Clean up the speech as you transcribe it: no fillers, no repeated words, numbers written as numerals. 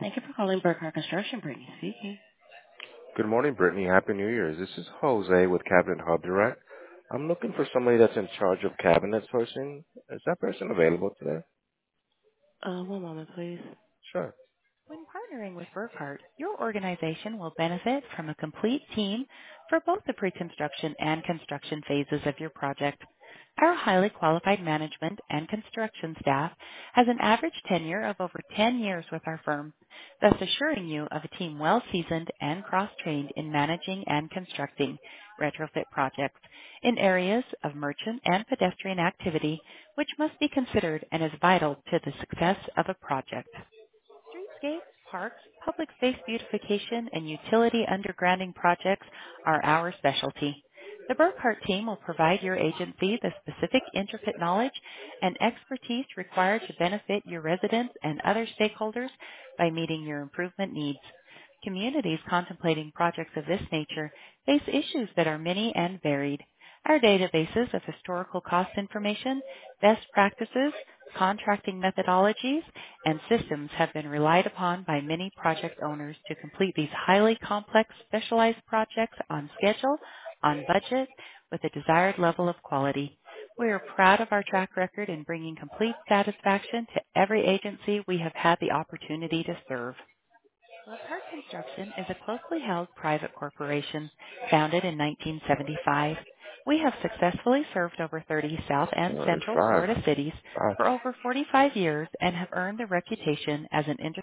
Thank you for calling Burkhardt Construction, Brittany speaking. Good morning, Brittany. Happy New Year's. This is Jose with Cabinet Hub Direct. I'm looking for somebody that's in charge of cabinets sourcing. Is that person available today? One moment, please. Sure. When partnering with Burkhardt, your organization will benefit from a complete team for both the pre-construction and construction phases of your project. Our highly qualified management and construction staff has an average tenure of over 10 years with our firm, thus assuring you of a team well seasoned and cross-trained in managing and constructing retrofit projects in areas of merchant and pedestrian activity which must be considered and is vital to the success of a project. Streetscapes, parks, public space beautification, and utility undergrounding projects are our specialty. The Burkhardt team will provide your agency the specific intricate knowledge and expertise required to benefit your residents and other stakeholders by meeting your improvement needs. Communities contemplating projects of this nature face issues that are many and varied. Our databases of historical cost information, best practices, contracting methodologies, and systems have been relied upon by many project owners to complete these highly complex specialized projects on schedule, on budget, with a desired level of quality. We are proud of our track record in bringing complete satisfaction to every agency we have had the opportunity to serve. Burkhardt Construction is a closely held private corporation founded in 1975. We have successfully served over 30 South and No, it's Central five. Florida cities Five. for over 45 years and have earned the reputation as an